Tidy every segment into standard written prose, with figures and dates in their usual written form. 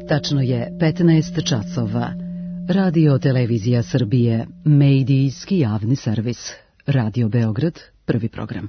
Tačno je 15 časova. Radio Televizija Srbije, medijski javni servis. Radio Beograd, prvi program.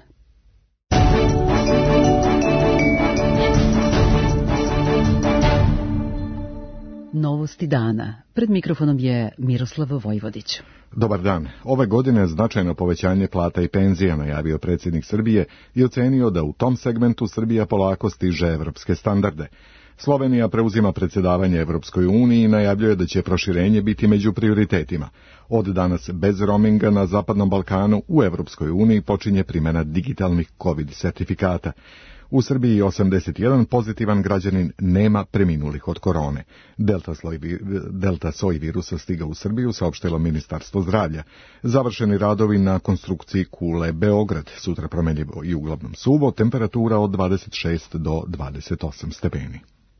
Novosti dana. Pred mikrofonom je Miroslav Vojvodić. Dobar dan. Ove godine značajno povećanje plata i penzija najavio predsjednik Srbije i ocenio da u tom segmentu Srbija polako stiže evropske standarde. Slovenija preuzima predsjedavanje Evropskoj uniji i najavljuje da će proširenje biti među prioritetima. Od danas bez roaminga na Zapadnom Balkanu u Evropskoj uniji počinje primjena digitalnih COVID sertifikata. U Srbiji 81 pozitivan građanin nema preminulih od korone. Delta soj virusa stiga u Srbiju, saopštilo Ministarstvo zdravlja. Završeni radovi na konstrukciji kule Beograd, sutra promjenjivo i uglavnom suvo, temperatura od 26 do 28 stepeni.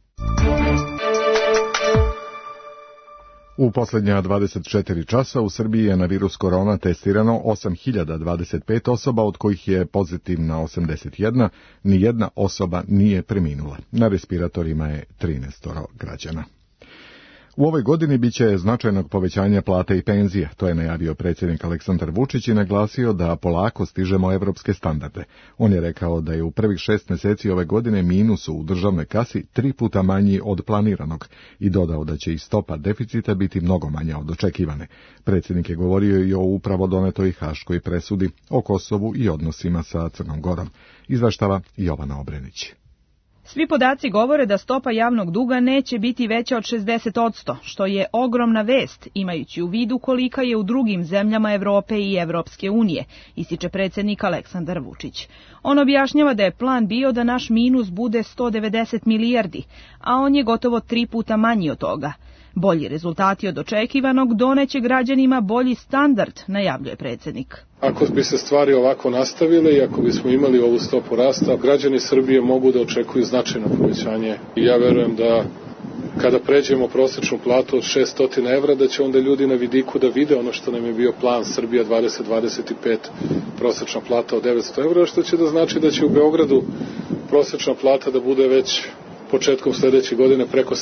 U posljednja 24 časa u Srbiji je na virus korona testirano 8025 osoba, od kojih je pozitivna 81, nijedna osoba nije preminula. Na respiratorima je 13 građana. U ovoj godini biće značajnog povećanja plate i penzija, to je najavio predsjednik Aleksandar Vučić i naglasio da polako stižemo evropske standarde. On je rekao da je u prvih 6 mjeseci ove godine minus u državnoj kasi 3 puta manji od planiranog i dodao da će i stopa deficita biti mnogo manja od očekivane. Predsjednik je govorio i o upravo donetoj haškoj presudi o Kosovu i odnosima sa Crnom Gorom. Izveštava Jovana Obrenić. Svi podaci govore da stopa javnog duga neće biti veća od 60%, što je ogromna vest, imajući u vidu kolika je u drugim zemljama Evrope i Evropske unije, ističe predsjednik Aleksandar Vučić. On objašnjava da je plan bio da naš minus bude 190 milijardi, a on je gotovo 3 puta manji od toga. Bolji rezultati od očekivanog doneće građanima bolji standard, najavljuje predsjednik. Ako bi se stvari ovako nastavile i ako bismo imali ovu stopu rasta, građani Srbije mogu da očekuju značajno povećanje. I ja verujem da kada pređemo prosječnu platu od 600 evra, da će onda ljudi na vidiku da vide ono što nam je bio plan Srbija 2025, prosječna plata od 900 evra, što će da znači da će u Beogradu prosječna plata da bude već početkom sljedeće godine preko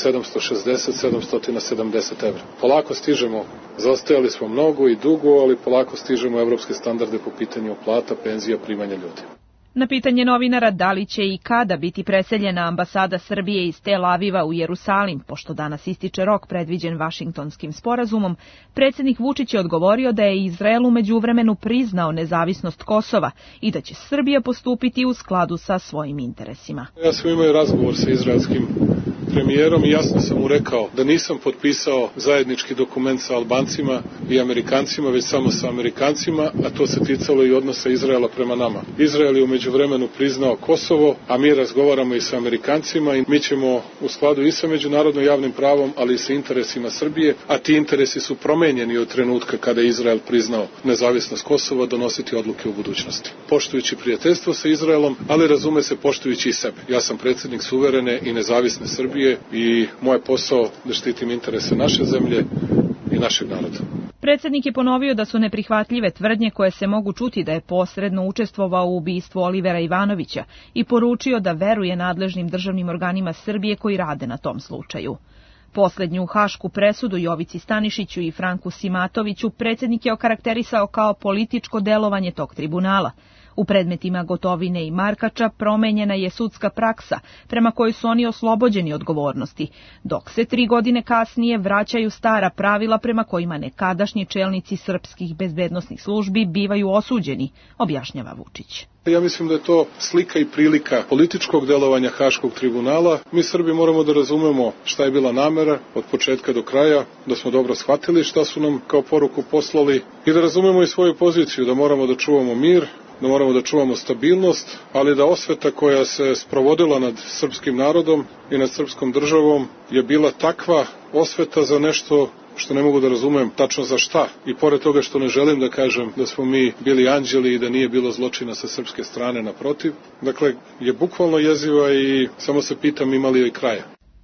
760-770 evra. Polako stižemo, zaostajali smo mnogo i dugo, ali polako stižemo evropske standarde po pitanju plata, penzija, primanja ljudi. Na pitanje novinara da li će i kada biti preseljena ambasada Srbije iz Tel Aviva u Jerusalim, pošto danas ističe rok predviđen Vašingtonskim sporazumom, predsjednik Vučić je odgovorio da je Izrael u međuvremenu priznao nezavisnost Kosova i da će Srbija postupiti u skladu sa svojim interesima. Ja sam imao razgovor sa izraelskim premijerom i jasno sam mu rekao da nisam potpisao zajednički dokument sa Albancima i Amerikancima, već samo sa Amerikancima, a to se ticalo i odnosa Izraela prema nama. Izrael je u međuvremenu priznao Kosovo, a mi razgovaramo i sa Amerikancima i mi ćemo u skladu i sa međunarodnim javnim pravom, ali i sa interesima Srbije, a ti interesi su promenjeni od trenutka kada je Izrael priznao nezavisnost Kosova, donositi odluke u budućnosti. Poštujući prijateljstvo sa Izraelom, ali razume se poštujući i sebe. Ja sam predsjednik suverene i nezavisne Srbije i moj posao da štitim interese naše zemlje i našeg naroda. Predsjednik je ponovio da su neprihvatljive tvrdnje koje se mogu čuti da je posredno učestvovao u ubistvu Olivera Ivanovića i poručio da veruje nadležnim državnim organima Srbije koji rade na tom slučaju. Posljednju hašku presudu Jovici Stanišiću i Franku Simatoviću predsjednik je okarakterisao kao političko delovanje tog tribunala. U predmetima Gotovine i Markača promenjena je sudska praksa prema kojoj su oni oslobođeni odgovornosti, dok se 3 godine kasnije vraćaju stara pravila prema kojima nekadašnji čelnici srpskih bezbednosnih službi bivaju osuđeni, objašnjava Vučić. Ja mislim da je to slika i prilika političkog delovanja Haškog tribunala. Mi Srbi moramo da razumemo šta je bila namera od početka do kraja, da smo dobro shvatili šta su nam kao poruku poslali i da razumemo i svoju poziciju, da moramo da čuvamo mir, da moramo da čuvamo stabilnost, ali da osveta koja se sprovodila nad srpskim narodom i nad srpskom državom je bila takva osveta za nešto što ne mogu da razumem tačno za šta. I pored toga što ne želim da kažem da smo mi bili anđeli i da nije bilo zločina sa srpske strane, naprotiv. Dakle, je bukvalno jeziva i samo se pitam ima li joj kraja.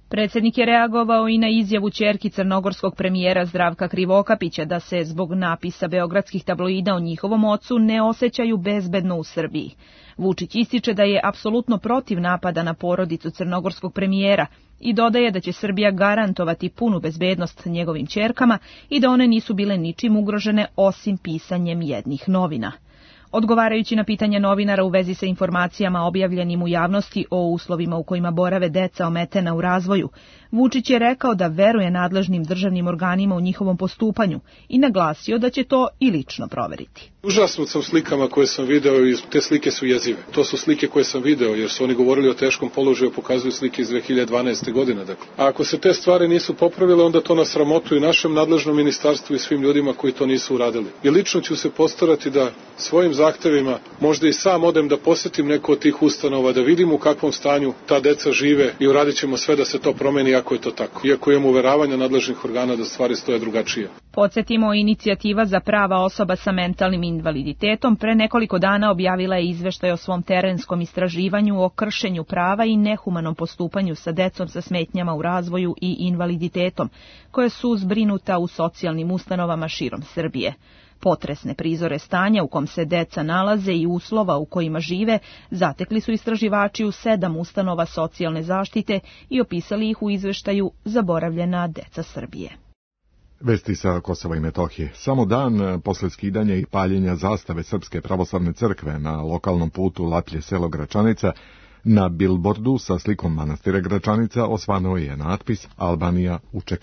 Predsjednik je reagovao i na izjavu ćerki crnogorskog premijera Zdravka Krivokapića da se zbog napisa beogradskih tabloida o njihovom ocu ne osjećaju bezbedno u Srbiji. Vučić ističe da je apsolutno protiv napada na porodicu crnogorskog premijera i dodaje da će Srbija garantovati punu bezbednost njegovim ćerkama i da one nisu bile ničim ugrožene osim pisanjem jednih novina. Odgovarajući na pitanja novinara u vezi sa informacijama objavljenim u javnosti o uslovima u kojima borave deca ometena u razvoju, Vučić je rekao da veruje nadležnim državnim organima u njihovom postupanju i naglasio da će to i lično proveriti. Užasnut sam slikama koje sam video i te slike su jezive. To su slike koje sam video jer su oni govorili o teškom položaju, pokazuju slike iz 2012. godine. Dakle. A ako se te stvari nisu popravile, onda to na sramotu i našem nadležnom ministarstvu i svim ljudima koji to nisu uradili. I lično ću se postarati da svojim zahtevima možda i sam odem da posjetim neko od tih ustanova, da vidim u kakvom stanju ta deca žive i uradit ćemo sve da se to promeni ako je to tako. Iako imamo uveravanja nadležnih organa da stvari stoje drugačije. Podsjetimo, inicijativa za prava osoba sa mentalnim invaliditetom pre nekoliko dana objavila je izveštaj o svom terenskom istraživanju o kršenju prava i nehumanom postupanju sa decom sa smetnjama u razvoju i invaliditetom, koje su zbrinuta u socijalnim ustanovama širom Srbije. Potresne prizore stanja u kom se deca nalaze i uslova u kojima žive zatekli su istraživači u 7 ustanova socijalne zaštite i opisali ih u izveštaju Zaboravljena deca Srbije. Vesti sa Kosova i Metohije. Samo dan posle skidanja i paljenja zastave Srpske pravoslavne crkve na lokalnom putu Laplje selo Gračanica, na bilbordu sa slikom manastira Gračanica osvanuo je natpis Albanija UČK.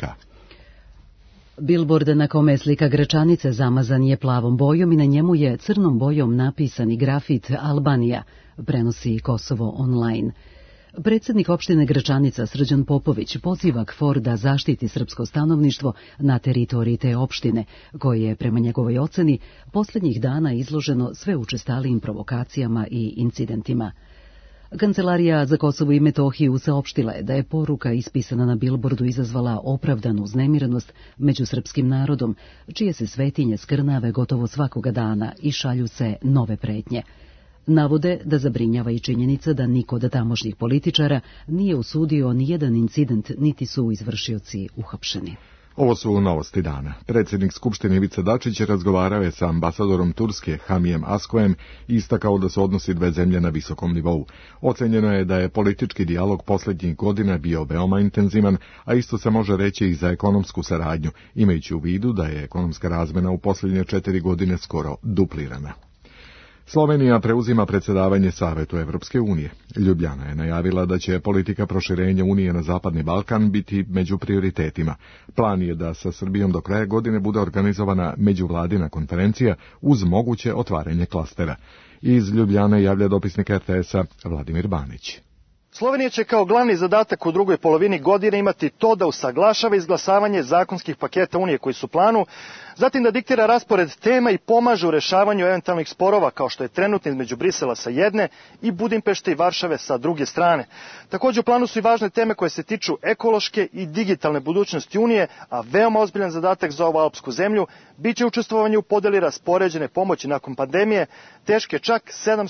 Bilbord na kome je slika Gračanice zamazan je plavom bojom i na njemu je crnom bojom napisani grafit Albanija, prenosi Kosovo online. Predsjednik opštine Gračanica Srđan Popović poziva KFOR da zaštiti srpsko stanovništvo na teritoriji te opštine, koje je, prema njegovoj oceni, posljednjih dana izloženo sve učestalijim provokacijama i incidentima. Kancelarija za Kosovo i Metohiju saopštila je da je poruka ispisana na bilbordu izazvala opravdanu uznemirenost među srpskim narodom, čije se svetinje skrnave gotovo svakoga dana i šalju se nove pretnje. Navode da zabrinjava i činjenica da niko od tamošnjih političara nije osudio ni jedan incident, niti su izvršioci uhapšeni. Ovo su novosti dana. Predsjednik Skupštine Ivica Dačić razgovarao je sa ambasadorom Turske Hamijem Askojem i istakao da su odnosi dve zemlje na visokom nivou. Ocenjeno je da je politički dijalog posljednjih godina bio veoma intenzivan, a isto se može reći i za ekonomsku saradnju, imajući u vidu da je ekonomska razmjena u posljednje 4 godine skoro duplirana. Slovenija preuzima predsjedavanje Savetu Evropske unije. Ljubljana je najavila da će politika proširenja Unije na Zapadni Balkan biti među prioritetima. Plan je da sa Srbijom do kraja godine bude organizovana međuvladina konferencija uz moguće otvaranje klastera. Iz Ljubljane javlja dopisnik RTS-a Vladimir Banić. Slovenija će kao glavni zadatak u drugoj polovini godine imati to da usaglašava izglasavanje zakonskih paketa Unije koji su u planu, zatim da diktira raspored tema i pomaže u rešavanju eventualnih sporova kao što je trenutno između Brisela sa jedne i Budimpešte i Varšave sa druge strane. Također u planu su i važne teme koje se tiču ekološke i digitalne budućnosti Unije, a veoma ozbiljan zadatak za ovu alpsku zemlju biće učestvovanje u podeli raspoređene pomoći nakon pandemije, teške čak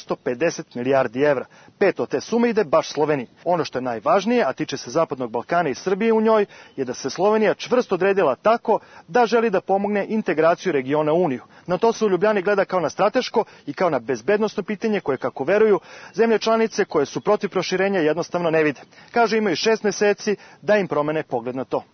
750 milijardi evra. 5 od te sume ide baš Sloveniji. Ono što je najvažnije, a tiče se Zapadnog Balkana i Srbije u njoj, je da se Slovenija čvrsto odredila tako da želi da pomogne integraciju regiona u Uniju. Na to se u Ljubljani gleda kao na strateško i kao na bezbednosno pitanje koje, kako veruju, zemlje članice koje su protiv proširenja jednostavno ne vide. Kažu imaju 6 meseci da im promene pogled na to.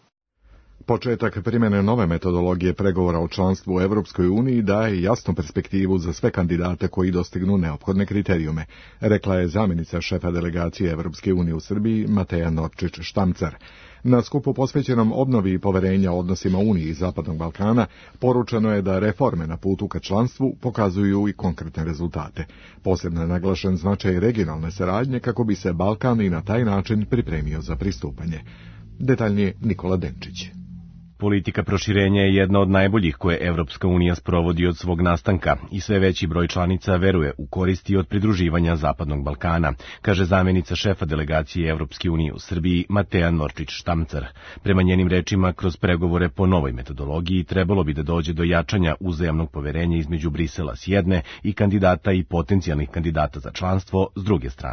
Početak primjene nove metodologije pregovora o članstvu u Evropskoj uniji daje jasnu perspektivu za sve kandidate koji dostignu neophodne kriterijume, rekla je zamjenica šefa delegacije Evropske unije u Srbiji Mateja Norčić-Štamcar. Na skupu posvećenom obnovi i poverenja odnosima Unije i Zapadnog Balkana poručeno je da reforme na putu ka članstvu pokazuju i konkretne rezultate. Posebno je naglašen značaj regionalne saradnje kako bi se Balkan i na taj način pripremio za pristupanje. Detaljnije Nikola Denčić. Politika proširenja je jedna od najboljih koje Evropska unija sprovodi od svog nastanka i sve veći broj članica veruje u koristi od pridruživanja Zapadnog Balkana, kaže zamjenica šefa delegacije Evropske unije u Srbiji Mateja Norčić-Štamcar. Prema njenim rečima, kroz pregovore po novoj metodologiji trebalo bi da dođe do jačanja uzajamnog poverenja između Brisela s jedne i kandidata i potencijalnih kandidata za članstvo s druge strane.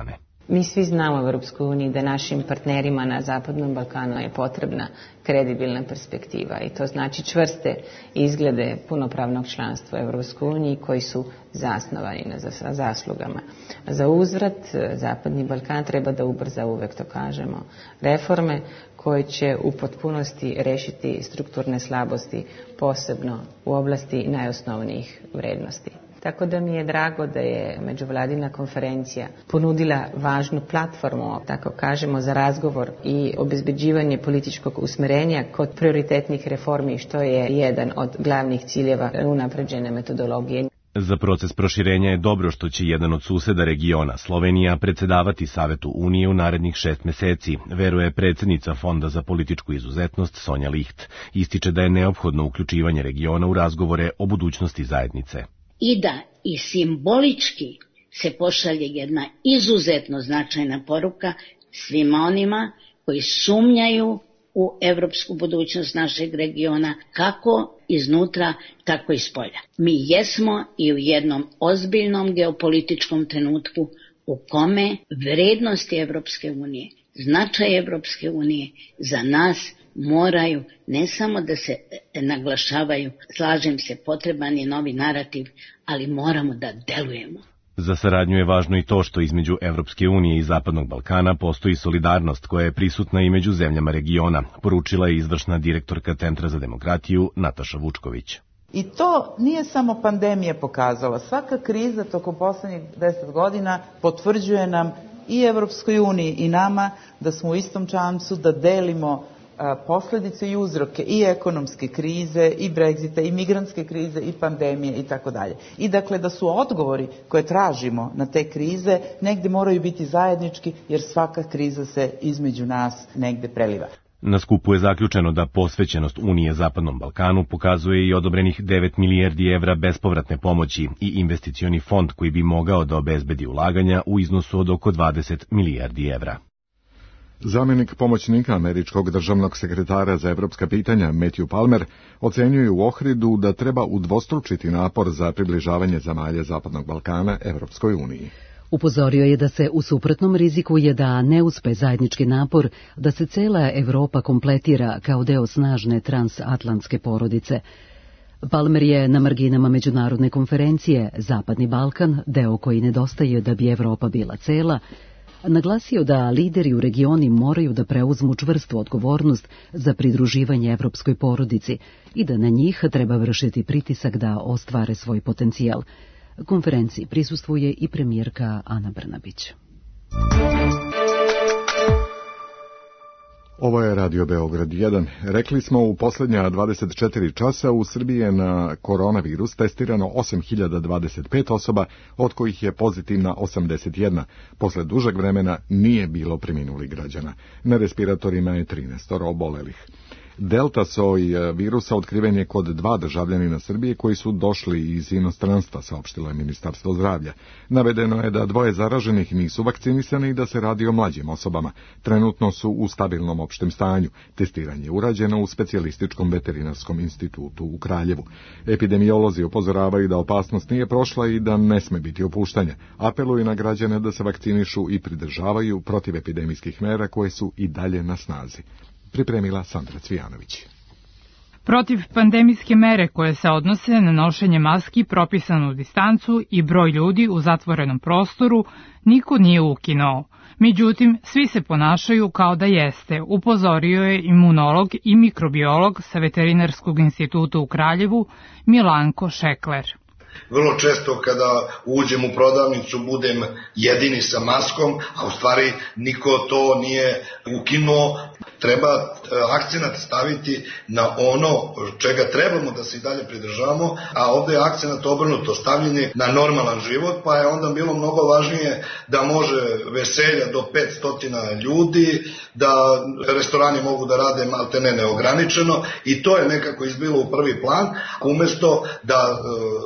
Mi svi znamo u Europskoj uniji da našim partnerima na Zapadnom Balkanu je potrebna kredibilna perspektiva i to znači čvrste izglede punopravnog članstva u Europskoj uniji koji su zasnovani na zaslugama. Za uzvrat Zapadni Balkan treba da ubrza, uvek to kažemo, reforme koje će u potpunosti rešiti strukturne slabosti, posebno u oblasti najosnovnijih vrednosti. Tako da mi je drago da je međuvladina konferencija ponudila važnu platformu, tako kažemo, za razgovor i obezbeđivanje političkog usmerenja kod prioritetnih reformi, što je jedan od glavnih ciljeva unapređene metodologije. Za proces proširenja je dobro što će jedan od suseda regiona, Slovenija, predsedavati Savetu Unije u narednih 6 meseci, veruje predsjednica Fonda za političku izuzetnost Sonja Licht. Ističe da je neophodno uključivanje regiona u razgovore o budućnosti zajednice. I da i simbolički se pošalje jedna izuzetno značajna poruka svima onima koji sumnjaju u evropsku budućnost našeg regiona, kako iznutra, tako i spolja. Mi jesmo i u jednom ozbiljnom geopolitičkom trenutku u kome vrednosti Evropske unije, značaj Evropske unije za nas moraju ne samo da se naglašavaju, slažem se, potreban je novi narativ, ali moramo da delujemo. Za saradnju je važno i to što između Evropske unije i Zapadnog Balkana postoji solidarnost koja je prisutna i među zemljama regiona, poručila je izvršna direktorka Centra za demokratiju Nataša Vučković. I to nije samo pandemija pokazala. Svaka kriza tokom poslednjih 10 godina potvrđuje nam i Evropskoj uniji i nama da smo u istom čamcu, da delimo posledice i uzroke i ekonomske krize, i Brexita, i migrantske krize, i pandemije i tako dalje. I dakle da su odgovori koje tražimo na te krize negde moraju biti zajednički, jer svaka kriza se između nas negde preliva. Na skupu je zaključeno da posvećenost Unije Zapadnom Balkanu pokazuje i odobrenih 9 milijardi evra bespovratne pomoći i investicioni fond koji bi mogao da obezbedi ulaganja u iznosu od oko 20 milijardi evra. Zamjenik pomoćnika američkog državnog sekretara za evropska pitanja Matthew Palmer ocenjuje u Ohridu da treba udvostručiti napor za približavanje zemalja Zapadnog Balkana Evropskoj uniji. Upozorio je da se u suprotnom rizikuje da ne uspe zajednički napor da se cela Evropa kompletira kao deo snažne transatlantske porodice. Palmer je na marginama međunarodne konferencije Zapadni Balkan, deo koji nedostaje da bi Evropa bila cela, naglasio da lideri u regioni moraju da preuzmu čvrstu odgovornost za pridruživanje evropskoj porodici i da na njih treba vršiti pritisak da ostvare svoj potencijal. Konferenciji prisustvuje i premijerka Ana Brnabić. Ovo je Radio Beograd 1. Rekli smo, u posljednja 24 časa u Srbiji je na koronavirus testirano 8025 osoba, od kojih je pozitivna 81. Posle dužeg vremena nije bilo preminulih građana. Na respiratorima je 13 obolelih. Delta soj virusa otkriven je kod 2 državljanina Srbije koji su došli iz inostranstva, saopštilo je Ministarstvo zdravlja. Navedeno je da 2 zaraženih nisu vakcinisani i da se radi o mlađim osobama. Trenutno su u stabilnom opštem stanju. Testiranje je urađeno u specijalističkom veterinarskom institutu u Kraljevu. Epidemiolozi upozoravaju da opasnost nije prošla i da ne sme biti opuštanja. Apeluju na građane da se vakcinišu i pridržavaju protivepidemijskih mera koje su i dalje na snazi. Pripremila Sandra Cvijanović. Protiv pandemijske mere koje se odnose na nošenje maski, propisanu distancu i broj ljudi u zatvorenom prostoru, niko nije ukinuo. Međutim, svi se ponašaju kao da jeste, upozorio je imunolog i mikrobiolog sa Veterinarskog instituta u Kraljevu Milanko Šekler. Vrlo često kada uđem u prodavnicu budem jedini sa maskom, a u stvari niko to nije ukinuo. Treba akcenat staviti na ono čega trebamo da se i dalje pridržavamo, a ovde je akcenat obrnuto, stavljanje na normalan život, pa je onda bilo mnogo važnije da može veselja do 500 ljudi, da restorani mogu da rade maltene neograničeno i to je nekako izbilo u prvi plan, umesto da na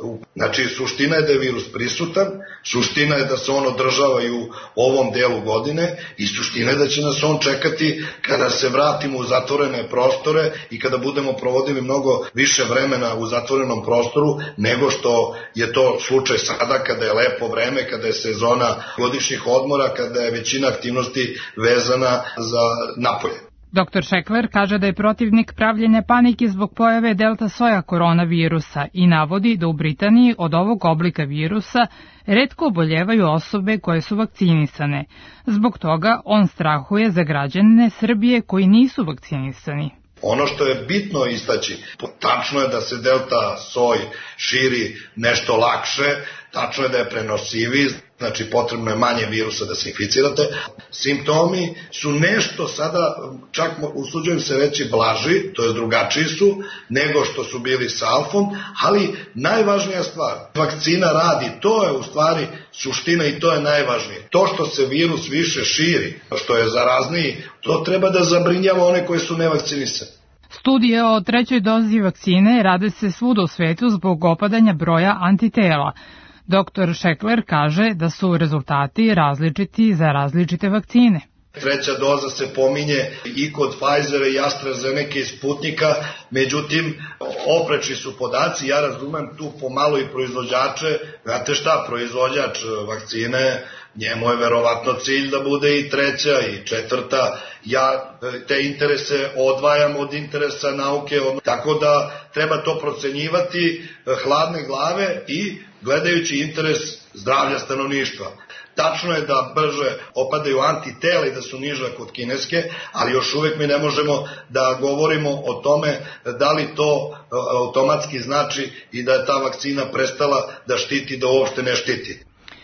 Znači, suština je da je virus prisutan, suština je da se on održava i u ovom delu godine i suština je da će nas on čekati kada se vratimo u zatvorene prostore i kada budemo provodili mnogo više vremena u zatvorenom prostoru nego što je to slučaj sada kada je lepo vreme, kada je sezona godišnjih odmora, kada je većina aktivnosti vezana za napolje. Dr. Šekler kaže da je protivnik pravljenja panike zbog pojave delta soja koronavirusa i navodi da u Britaniji od ovog oblika virusa retko oboljevaju osobe koje su vakcinisane. Zbog toga on strahuje za građane Srbije koji nisu vakcinisani. Ono što je bitno istaći, tačno je da se delta soj širi nešto lakše, tačno je da je prenosiviji, znači potrebno je manje virusa da se inficirate. Simptomi su nešto sada, čak usuđujem se reći blaži, to je drugačiji su, nego što su bili sa alfom, ali najvažnija stvar, vakcina radi, to je u stvari suština i to je najvažnije. To što se virus više širi, što je zarazniji, to treba da zabrinjava one koji su nevakcinisani. Studije o trećoj dozi vakcine rade se svuda u svetu zbog opadanja broja antitela. Dr. Šekler kaže da su rezultati različiti za različite vakcine. Treća doza se pominje i kod Pfizera i AstraZeneca i Sputnika, međutim, oprečni su podaci, ja razumem tu pomalo i proizvođače, znate šta, proizvođač vakcine, njemu je verovatno cilj da bude i treća i četvrta, ja te interese odvajam od interesa nauke, tako da treba to procenjivati hladne glave i gledajući interes zdravlja stanovništva. Tačno je da brže opadaju antitela i da su niža kod kineske, ali još uvek mi ne možemo da govorimo o tome da li to automatski znači i da je ta vakcina prestala da štiti, da uopšte ne štiti.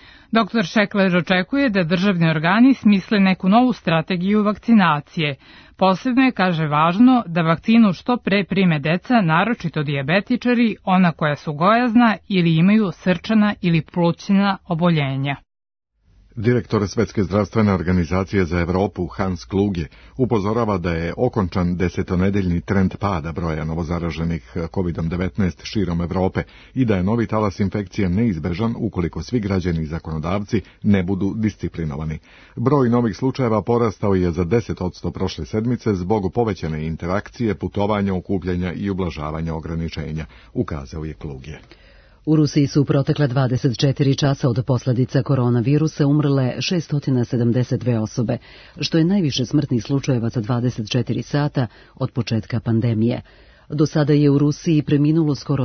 Dr. Šekler očekuje da državni organi smisle neku novu strategiju vakcinacije. Posebno je, kaže, važno da vakcinu što pre prime deca, naročito dijabetičari, ona koja su gojazna ili imaju srčana ili plućna oboljenja. Direktor Svetske zdravstvene organizacije za Evropu Hans Kluge upozorava da je okončan desetonedeljni trend pada broja novozaraženih COVID-19 širom Evrope i da je novi talas infekcije neizbežan ukoliko svi građani i zakonodavci ne budu disciplinovani. Broj novih slučajeva porastao je za 10% prošle sedmice zbog povećane interakcije, putovanja, okupljanja i ublažavanja ograničenja, ukazao je Kluge. U Rusiji su protekle 24 časa od posljedica koronavirusa umrle 672 osobe, što je najviše smrtnih slučajeva za 24 sata od početka pandemije. Do sada je u Rusiji preminulo skoro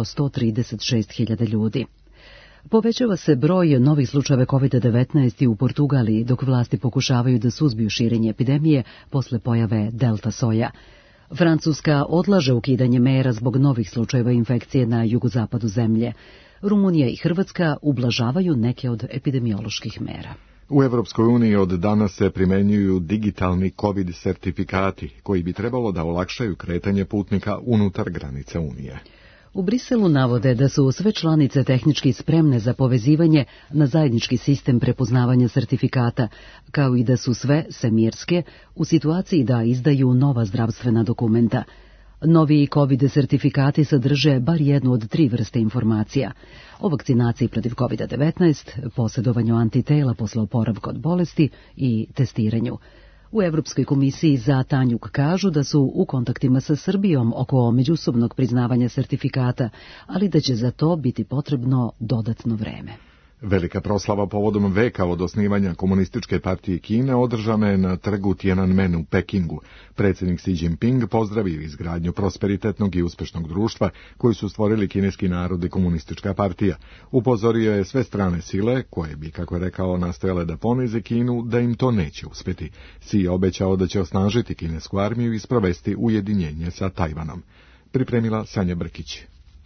136.000 ljudi. Povećava se broj novih slučajeva COVID-19 i u Portugaliji, dok vlasti pokušavaju da suzbiju širenje epidemije posle pojave delta soja. Francuska odlaže ukidanje mera zbog novih slučajeva infekcije na jugozapadu zemlje. Rumunija i Hrvatska ublažavaju neke od epidemioloških mera. U Evropskoj uniji od danas se primenjuju digitalni COVID sertifikati, koji bi trebalo da olakšaju kretanje putnika unutar granice Unije. U Briselu navode da su sve članice tehnički spremne za povezivanje na zajednički sistem prepoznavanja sertifikata, kao i da su sve semirske u situaciji da izdaju nova zdravstvena dokumenta. Novi COVID sertifikati sadrže bar jednu od 3 vrste informacija: o vakcinaciji protiv COVID-19, posjedovanju antitela posle oporavka od bolesti i testiranju. U Evropskoj komisiji za Tanjuk kažu da su u kontaktima sa Srbijom oko međusobnog priznavanja sertifikata, ali da će za to biti potrebno dodatno vreme. Velika proslava povodom veka od osnivanja Komunističke partije Kine održana je na trgu Tiananmen u Pekingu. Predsjednik Xi Jinping pozdravio izgradnju prosperitetnog i uspešnog društva koji su stvorili kineski narod i Komunistička partija. Upozorio je sve strane sile, koje bi, kako je rekao, nastojale da ponize Kinu, da im to neće uspjeti. Xi je obećao da će osnažiti kinesku armiju i sprovesti ujedinjenje sa Tajvanom. Pripremila Sanja Brkić.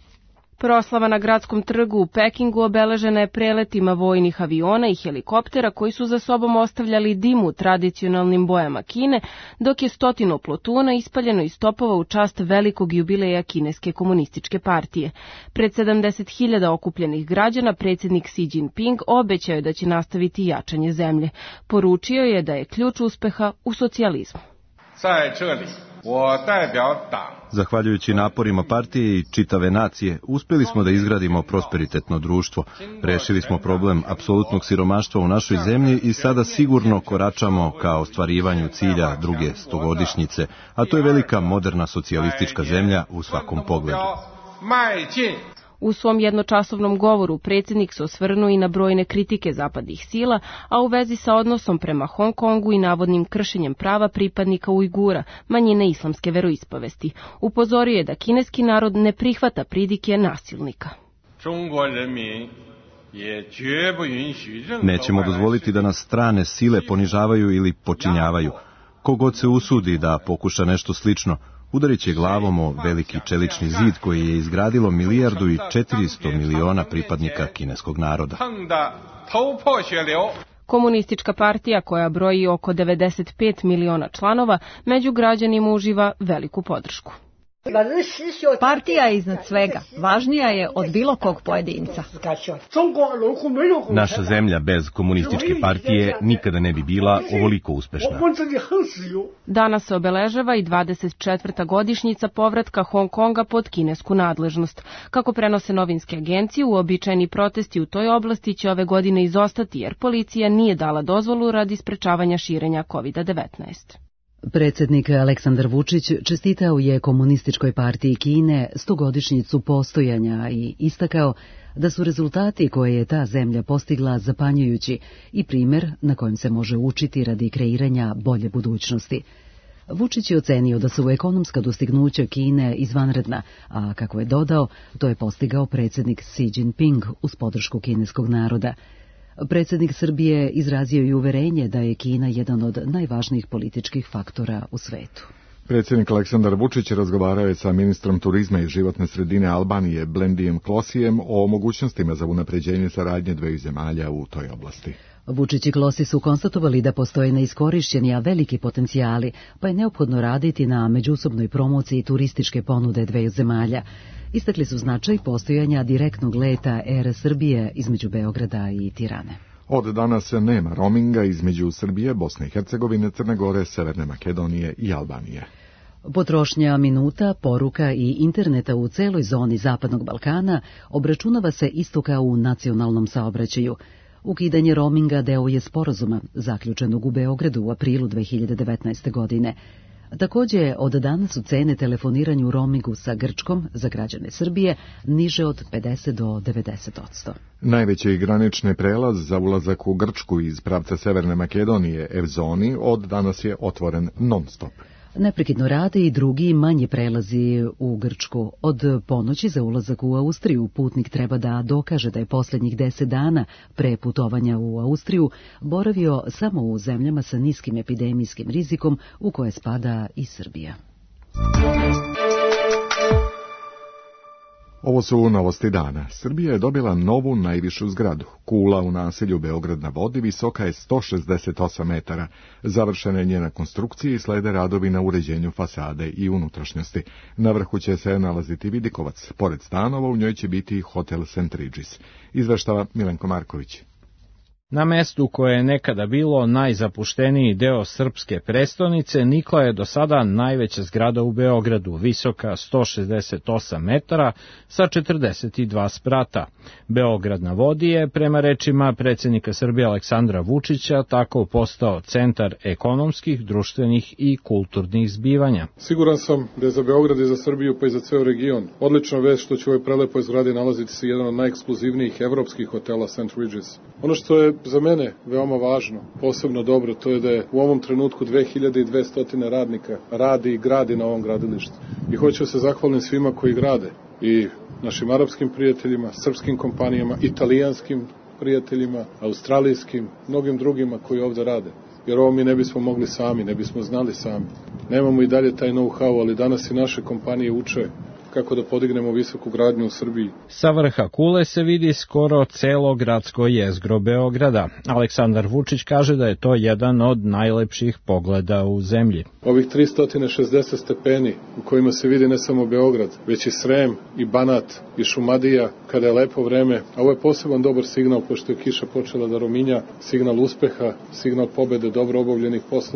Proslava na gradskom trgu u Pekingu obeležena je preletima vojnih aviona i helikoptera koji su za sobom ostavljali dim u tradicionalnim bojama Kine, dok je 100 plotuna ispaljeno iz topova u čast velikog jubileja Kineske komunističke partije. Pred 70.000 okupljenih građana predsjednik Xi Jinping obećao je da će nastaviti jačanje zemlje. Poručio je da je ključ uspeha u socijalizmu. Zahvaljujući naporima partije i čitave nacije, uspjeli smo da izgradimo prosperitetno društvo. Rešili smo problem apsolutnog siromaštva u našoj zemlji i sada sigurno koračamo ka ostvarivanju cilja druge stogodišnjice, a to je velika moderna socijalistička zemlja u svakom pogledu. U svom jednočasovnom govoru predsjednik se osvrnuo i na brojne kritike zapadnih sila, a u vezi sa odnosom prema Hong Kongu i navodnim kršenjem prava pripadnika Ujgura, manjine islamske veroispovesti. Upozorio je da kineski narod ne prihvata pridike nasilnika. Nećemo dozvoliti da nas strane sile ponižavaju ili počinjavaju. Kogod se usudi da pokuša nešto slično, udarit će glavom o veliki čelični zid koji je izgradilo 1,4 milijarde pripadnika kineskog naroda. Komunistička partija, koja broji oko 95 miliona članova, među građanima uživa veliku podršku. Partija je iznad svega, važnija je od bilo kog pojedinca. Naša zemlja bez komunističke partije nikada ne bi bila ovoliko uspešna. Danas se obeležava i 24. godišnjica povratka Hong Konga pod kinesku nadležnost. Kako prenose novinske agencije, uobičajeni protesti u toj oblasti će ove godine izostati jer policija nije dala dozvolu radi sprečavanja širenja COVID-19. Predsjednik Aleksandar Vučić čestitao je Komunističkoj partiji Kine 100-godišnjicu postojanja i istakao da su rezultati koje je ta zemlja postigla zapanjujući i primjer na kojem se može učiti radi kreiranja bolje budućnosti. Vučić je ocenio da su ekonomska dostignuća Kine izvanredna, a kako je dodao, to je postigao predsjednik Xi Jinping uz podršku kineskog naroda. Predsjednik Srbije izrazio i uverenje da je Kina jedan od najvažnijih političkih faktora u svetu. Predsjednik Aleksandar Vučić razgovarao je sa ministrom turizma i životne sredine Albanije Blendijem Klosijem o mogućnostima za unapređenje saradnje dveju zemalja u toj oblasti. Vučić i Klosi su konstatovali da postoje neiskorišćeni, a veliki potencijali, pa je neophodno raditi na međusobnoj promociji turističke ponude dveju zemalja. Istakli su značaj postojanja direktnog leta Air Srbije između Beograda i Tirane. Od danas nema roaminga između Srbije, Bosne i Hercegovine, Crne Gore, Severne Makedonije i Albanije. Potrošnja minuta, poruka i interneta u celoj zoni Zapadnog Balkana obračunava se isto kao u nacionalnom saobraćaju. Ukidanje roaminga deo je sporazuma, zaključenog u Beogradu u aprilu 2019. godine. Također, od danas su cene telefoniranju u roamingu sa Grčkom za građane Srbije niže od 50 do 90%. Najveći granični prelaz za ulazak u Grčku iz pravca Severne Makedonije, Evzoni, od danas je otvoren non-stop. Neprekidno rade i drugi manji prelazi u Grčku. Od ponoći za ulazak u Austriju putnik treba da dokaže da je posljednjih 10 dana pre putovanja u Austriju boravio samo u zemljama sa niskim epidemijskim rizikom u koje spada i Srbija. Ovo su novosti dana. Srbija je dobila novu najvišu zgradu. Kula u naselju Beograd na vodi visoka je 168 metara. Završena je njena konstrukcija i slede radovi na uređenju fasade i unutrašnjosti. Na vrhu će se nalaziti vidikovac. Pored stanova u njoj će biti hotel St. Regis. Izveštava Milenko Marković. Na mestu koje je nekada bilo najzapušteniji deo srpske prestonice nikla je do sada najveća zgrada u Beogradu, visoka 168 metara sa 42 sprata. Beograd na vodi je, prema rečima predsjednika Srbije Aleksandra Vučića, tako postao centar ekonomskih, društvenih i kulturnih zbivanja. Siguran sam da je za Beograd i za Srbiju pa i za ceo region odlična vest što će u ovoj prelepoj zgradi nalaziti se jedan od najekskluzivnijih evropskih hotela St. Regis. Ono što je za mene veoma važno, posebno dobro, to je da je u ovom trenutku 2200 radnika radi i gradi na ovom gradilištu. I hoću se zahvalim svima koji grade, i našim arapskim prijateljima, srpskim kompanijama, italijanskim prijateljima, australijskim, mnogim drugima koji ovde rade. Jer ovo mi ne bismo mogli sami, ne bismo znali sami. Nemamo i dalje taj know-how, ali danas i naše kompanije uče kako da podignemo visoku gradnju u Srbiji. Sa vrha kule se vidi skoro celo gradsko jezgro Beograda. Aleksandar Vučić kaže da je to jedan od najlepših pogleda u zemlji. Ovih 360 stepeni u kojima se vidi ne samo Beograd, već i Srem, i Banat, i Šumadija, kada je lepo vreme. A ovo je poseban dobar signal, pošto je kiša počela da rominja, signal uspeha, signal pobede dobro obavljenih poslova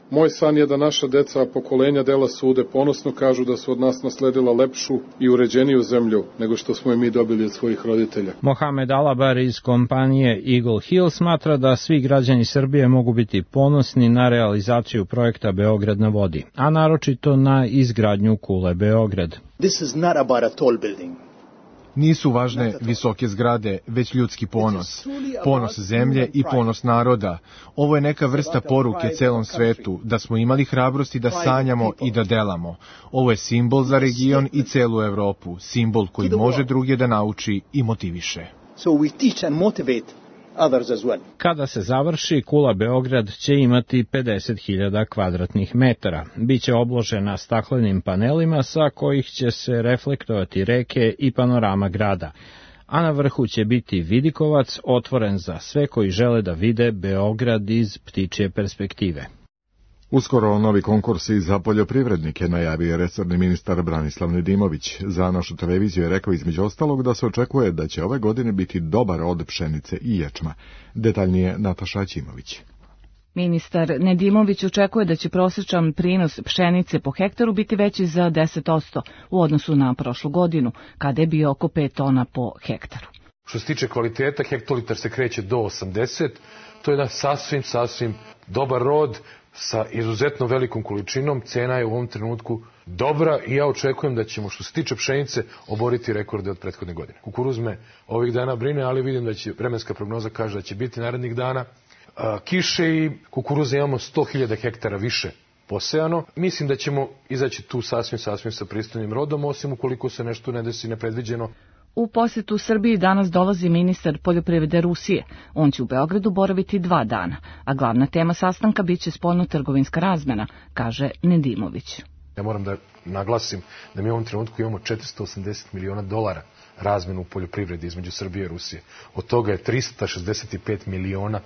Moj san je da naša deca, a pokolenja dela sude, ponosno kažu da su od nas nasledila lepšu i uređeniju zemlju nego što smo je mi dobili od svojih roditelja. Mohamed Alabar iz kompanije Eagle Hill smatra da svi građani Srbije mogu biti ponosni na realizaciju projekta Beograd na vodi, a naročito na izgradnju kule Beograd. This is not about a tall building. Nisu važne visoke zgrade, već ljudski ponos. Ponos zemlje i ponos naroda. Ovo je neka vrsta poruke celom svetu, da smo imali hrabrosti da sanjamo i da delamo. Ovo je simbol za region i celu Evropu, simbol koji može druge da nauči i motiviše. So we teach and motivate others as well. Kada se završi, kula Beograd će imati 50.000 kvadratnih metara. Biće obložena staklenim panelima sa kojih će se reflektovati reke i panorama grada. A na vrhu će biti vidikovac otvoren za sve koji žele da vide Beograd iz ptičje perspektive. Uskoro novi konkursi za poljoprivrednike najavio je resorni ministar Branislav Nedimović. Za našu televiziju je rekao između ostalog da se očekuje da će ove godine biti dobar rod pšenice i ječma. Detaljnije Nataša Aćimović. Ministar Nedimović očekuje da će prosječan prinos pšenice po hektaru biti veći za 10% u odnosu na prošlu godinu, kada je bio oko 5 tona po hektaru. Što se tiče kvaliteta, hektolitar se kreće do 80, to je jedan sasvim dobar rod sa izuzetno velikom količinom, cena je u ovom trenutku dobra i ja očekujem da ćemo, što se tiče pšenice, oboriti rekorde od prethodne godine. Kukuruz me ovih dana brine, ali vidim da će vremenska prognoza kaže da će biti narednih dana kiše i kukuruza imamo 100.000 hektara više posejano. Mislim da ćemo izaći tu sasvim sa pristojnim rodom, osim ukoliko se nešto ne desi nepredviđeno. U posjetu Srbiji danas dolazi ministar poljoprivrede Rusije. On će u Beogradu boraviti 2 dana, a glavna tema sastanka biće spoljno-trgovinska razmena, kaže Nedimović. Ja moram da naglasim da mi u ovom trenutku imamo $480 miliona razmenu u poljoprivredi između Srbije i Rusije. Od toga je $365 miliona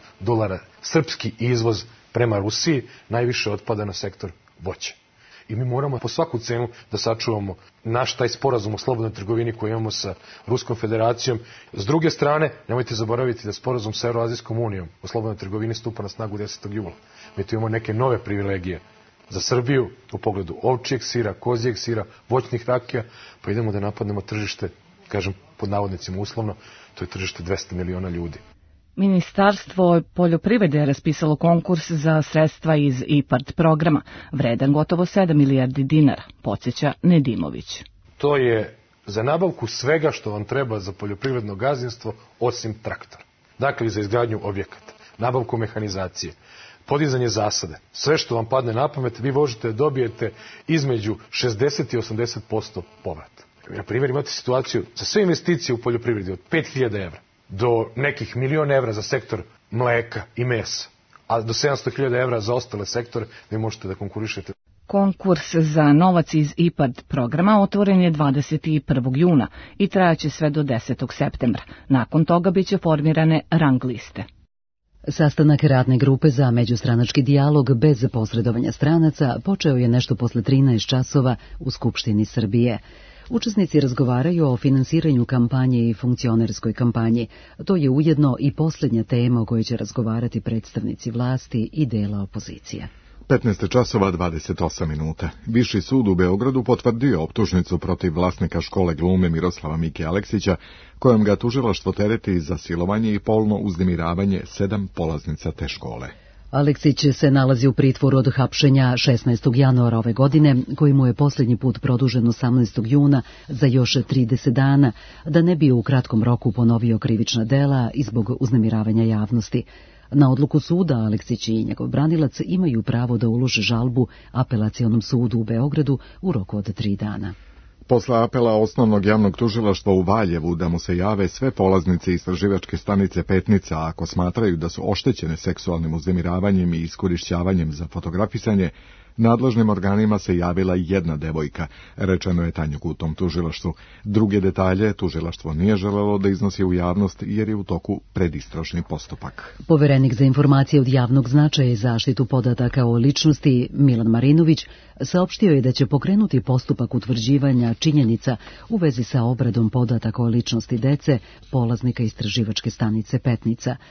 srpski izvoz prema Rusiji, najviše otpada na sektor voća. I mi moramo po svaku cenu da sačuvamo naš taj sporazum o slobodnoj trgovini koji imamo sa Ruskom federacijom. S druge strane, nemojte zaboraviti da sporazum sa Evroazijskom unijom o slobodnoj trgovini stupa na snagu 10. jula. Mi tu imamo neke nove privilegije za Srbiju u pogledu ovčijeg sira, kozijeg sira, voćnih rakija, pa idemo da napadnemo tržište, kažem pod navodnicima uslovno, to je tržište 200 miliona ljudi. Ministarstvo poljoprivrede je raspisalo konkurs za sredstva iz IPARD programa, vredan gotovo 7 milijardi dinara, podsjeća Nedimović. To je za nabavku svega što vam treba za poljoprivredno gazdinstvo osim traktora. Dakle, za izgradnju objekata, nabavku mehanizacije, podizanje zasade, sve što vam padne na pamet, vi možete da dobijete između 60 i 80% povrata. Na primjer, imate situaciju za sve investicije u poljoprivredi od 5.000 evra do nekih €1.000.000 za sektor mleka i mesa, a do 700.000 evra za ostale sektore, vi možete da konkurišete. Konkurs za novac iz IPARD programa otvoren je 21. juna i trajaće sve do 10. septembra. Nakon toga biće formirane rang liste. Sastanak radne grupe za međustranački dijalog bez posredovanja stranaca počeo je nešto posle 13 časova u Skupštini Srbije. Učesnici razgovaraju o finansiranju kampanje i funkcionerskoj kampanji. To je ujedno i posljednja tema o kojoj će razgovarati predstavnici vlasti i dela opozicije. 15 časova 28 minuta. Viši sud u Beogradu potvrdio optužnicu protiv vlasnika škole glume Miroslava Mike Aleksića, kojom ga tužilaštvo tereti za silovanje i polno uznemiravanje 7 polaznica te škole. Aleksić se nalazi u pritvoru od hapšenja 16. januara ove godine, koji mu je posljednji put produžen 18. juna za još 30 dana, da ne bi u kratkom roku ponovio krivična dela i zbog uznemiravanja javnosti. Na odluku suda Aleksić i njegov branilac imaju pravo da ulože žalbu Apelacionom sudu u Beogradu u roku od 3 dana. Posle apela osnovnog javnog tužilaštva u Valjevu da mu se jave sve polaznice istraživačke stanice Petnica ako smatraju da su oštećene seksualnim uznemiravanjem i iskorišćavanjem za fotografisanje, nadležnim organima se javila jedna devojka, rečeno je Tanjuku u tom tužilaštvu. Druge detalje tužilaštvo nije želelo da iznosi u javnost jer je u toku predistražni postupak. Poverenik za informacije od javnog značaja i zaštitu podataka o ličnosti Milan Marinović saopštio je da će pokrenuti postupak utvrđivanja činjenica u vezi sa obradom podataka o ličnosti dece polaznika istraživačke stanice Petnica.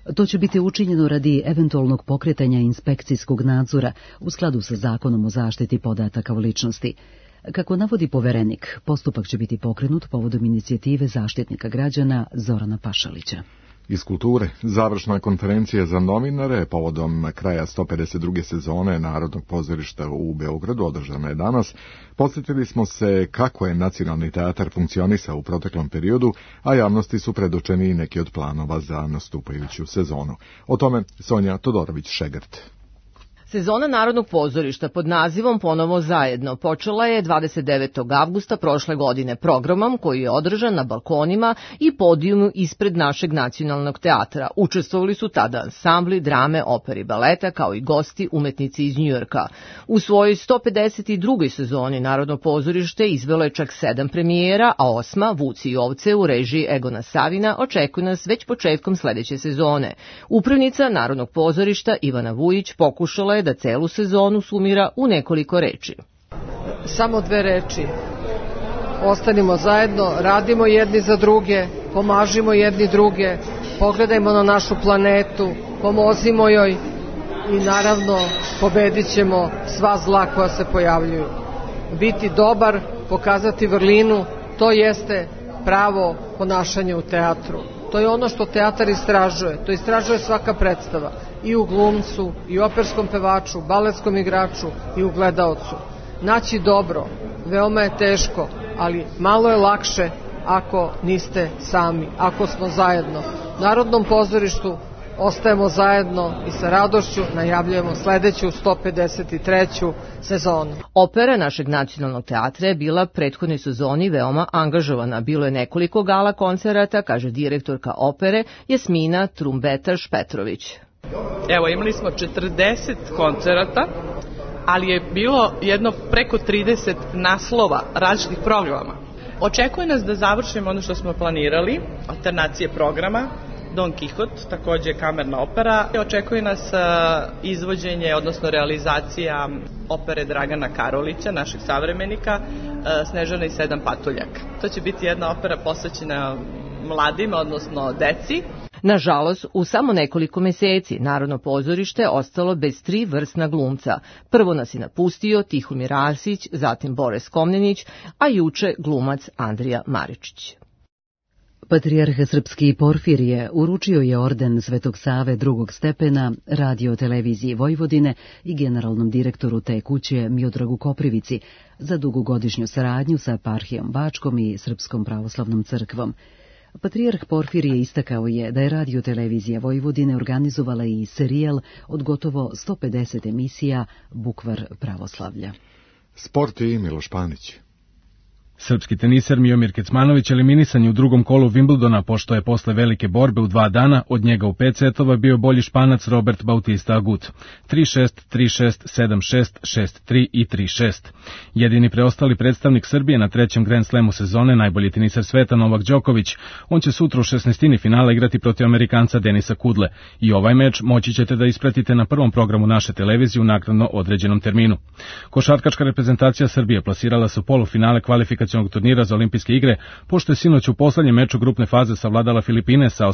To će biti učinjeno radi eventualnog pokretanja inspekcijskog nadzora u skladu sa Zakonom o zaštiti podataka o ličnosti. Kako navodi poverenik, postupak će biti pokrenut povodom inicijative Zaštitnika građana Zorana Pašalića. Iz kulture, završna konferencija za novinare povodom kraja 152. sezone Narodnog pozorišta u Beogradu održana je danas. Podsjetili smo se kako je Nacionalni teatar funkcionisao u proteklom periodu, a javnosti su predočeni i neki od planova za nastupajuću sezonu. O tome Sonja Todorović-Šegrt. Sezona Narodnog pozorišta pod nazivom Ponovo zajedno počela je 29. avgusta prošle godine programom koji je održan na balkonima i podijumu ispred našeg Nacionalnog teatra. Učestvovali su tada ansambli, drame, opere i baleta kao i gosti, umetnici iz Njujorka. U svojoj 152. sezoni Narodno pozorište izvelo je čak 7 premijera, a 8. Vuci i ovce u režiji Egona Savina očekuje nas već početkom sledeće sezone. Upravnica Narodnog pozorišta Ivana Vujić pokušala je da celu sezonu sumira u nekoliko reči. Samo 2 reči. Ostanimo zajedno, radimo jedni za druge, pomažimo jedni druge, pogledajmo na našu planetu, pomozimo joj i naravno pobedit ćemo sva zla koja se pojavljuju. Biti dobar, pokazati vrlinu, to jeste pravo ponašanje u teatru. To je ono što teatar istražuje, to istražuje svaka predstava, i u glumcu, i u operskom pevaču, baletskom igraču, i u gledaocu. Naći dobro, veoma je teško, ali malo je lakše ako niste sami, ako smo zajedno. U Narodnom pozorištu ostajemo zajedno i sa radošću najavljujemo sledeću 153. sezonu. Opera našeg Nacionalnog teatra je bila prethodnoj sezoni veoma angažovana. Bilo je nekoliko gala koncerata, kaže direktorka opere Jasmina Trumbetaš-Petrović. Evo, imali smo 40 koncerata, ali je bilo jedno preko 30 naslova različitih programa. Očekuje nas da završimo ono što smo planirali, alternacije programa, Don Quixote, takođe kamerna opera. Očekuje nas izvođenje, odnosno realizacija opere Dragana Karolića, našeg savremenika, Snežana i 7 patuljaka. To će biti jedna opera posvećena mladima, odnosno deci. Nažalost, u samo nekoliko meseci Narodno pozorište ostalo bez 3 vrsna glumca. Prvo nas je napustio Tihomir Asić, zatim Boris Komnenić, a juče glumac Andrija Maričić. Patrijarh Srpski Porfirije uručio je orden Svetog Save drugog stepena Radio televiziji Vojvodine i generalnom direktoru te kuće Miodragu Koprivici za dugogodišnju saradnju sa eparhijom Bačkom i Srpskom pravoslavnom crkvom. Patrijarh Porfirije istakao je da je Radio televizija Vojvodine organizovala i serijal od gotovo 150 emisija Bukvar pravoslavlja. Sport i Miloš Panić. Srpski teniser Miomir Kecmanović eliminisan je u drugom kolu Wimbledona, pošto je posle velike borbe u 2 dana od njega u 5 setova bio bolji Španac Robert Bautista Agut. 3-6, 3-6, 7-6, 6-3 i 3-6. Jedini preostali predstavnik Srbije na 3. Grand Slamu sezone, najbolji teniser sveta Novak Đoković, on će sutra u 16. finala igrati protiv Amerikanca Denisa Kudle. I ovaj meč moći ćete da ispratite na prvom programu naše televizije u naknadno određenom terminu. Košarkaška reprezentacija Srbije plasirala se u polufinale kvalifikacionog turnira za olimpijske igre, pošto je sinoć u poslednjem meču grupne faze savladala Filipine sa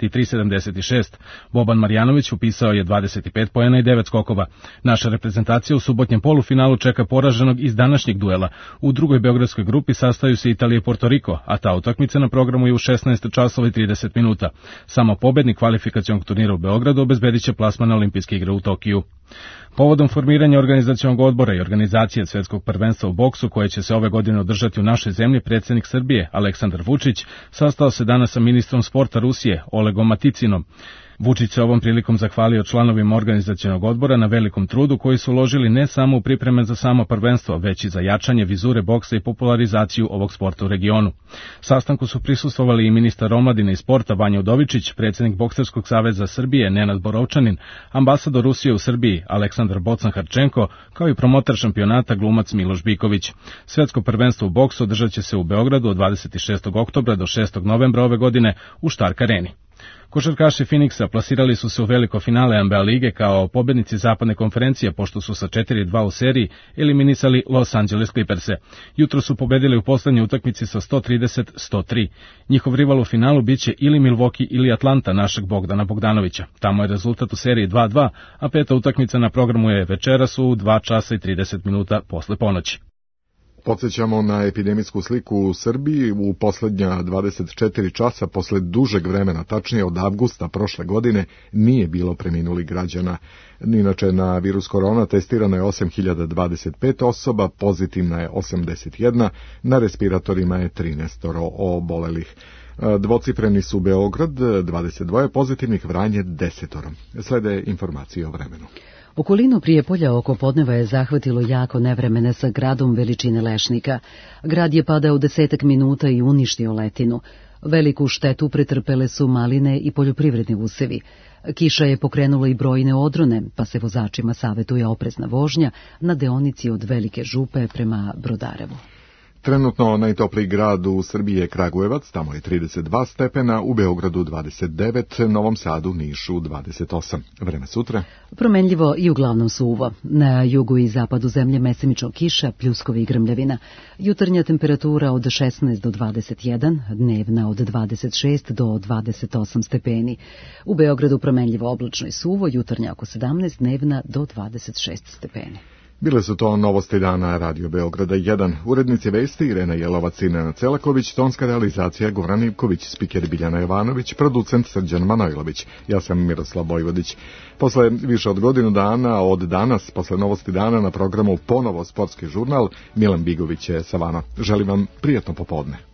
83-76. Boban Marjanović upisao je 25 poena i 9 skokova. Naša reprezentacija u subotnjem polufinalu čeka poraženog iz današnjeg duela. U drugoj beogradskoj grupi sastaju se Italija i Porto Riko, a ta utakmica na programu je u 16 časova i 30 minuta. Samo pobednik kvalifikacionog turnira u Beogradu obezbediće plasman na olimpijske igre u Tokiju. Povodom formiranja organizacionog odbora i organizacije svetskog prvenstva u boksu koje će se ove godine održati u našoj zemlji, predsjednik Srbije Aleksandar Vučić sastao se danas sa ministrom sporta Rusije Olegom Maticinom. Vučić se ovom prilikom zahvalio članovima organizacionog odbora na velikom trudu koji su uložili ne samo u pripreme za samo prvenstvo, već i za jačanje vizure boksa i popularizaciju ovog sporta u regionu. Sastanku su prisustvovali i ministar omladine i sporta Vanja Udovičić, predsjednik Bokserskog saveza Srbije Nenad Borovčanin, ambasador Rusije u Srbiji Aleksandar Bocan-Harčenko, kao i promotor šampionata glumac Miloš Biković. Svetsko prvenstvo u boksu održat će se u Beogradu od 26. oktobra do 6. novembra ove godine u Štark areni. Košarkaši Phoenixa plasirali su se u veliko finale NBA lige kao pobednici zapadne konferencije, pošto su sa 4-2 u seriji eliminisali Los Angeles Clippers-e. Jutro su pobedili u poslednjoj utakmici sa 130-103. Njihov rival u finalu biće ili Milwaukee ili Atlanta našeg Bogdana Bogdanovića. Tamo je rezultat u seriji 2-2, a peta utakmica na programu je večeras u 2 časa i 30 minuta posle ponoći. Podsjećamo na epidemijsku sliku u Srbiji. U poslednja 24 časa posle dužeg vremena, tačnije od avgusta prošle godine, nije bilo preminulih građana. Inače, na virus korona testirano je 8025 osoba, pozitivna je 81, na respiratorima je 13 obolelih. Dvocifreni su Beograd, 22 pozitivnih, Vranje 10. Slede informacije o vremenu. Okolinu Prijepolja oko podneva je zahvatilo jako nevremene sa gradom veličine lešnika. Grad je padao 10 minuta i uništio letinu. Veliku štetu pretrpele su maline i poljoprivredni usevi. Kiša je pokrenula i brojne odrone, pa se vozačima savetuje oprezna vožnja na deonici od Velike Župe prema Brodarevu. Trenutno najtopliji grad u Srbiji je Kragujevac, tamo je 32 stepena, u Beogradu 29, Novom Sadu, Nišu 28. Vreme sutra? Promenljivo i uglavnom suvo. Na jugu i zapadu zemlje mesemično kiša, pljuskovi i grmljavina. Jutarnja temperatura od 16 do 21, dnevna od 26 do 28 stepeni. U Beogradu promenljivo oblačno i suvo, jutarnja oko 17, dnevna do 26 stepeni. Bile su to novosti dana Radio Beograda 1. Urednici vesti Irena Jelovac i Nenad Celaković, tonska realizacija Goran Ivković, spiker Biljana Jovanović, producent Srđan Manojlović. Ja sam Miroslav Bojvodić. Posle više od godinu dana od danas, posle novosti dana na programu ponovo sportski žurnal, Milan Bigović je sa vama. Želim vam prijatno popodne.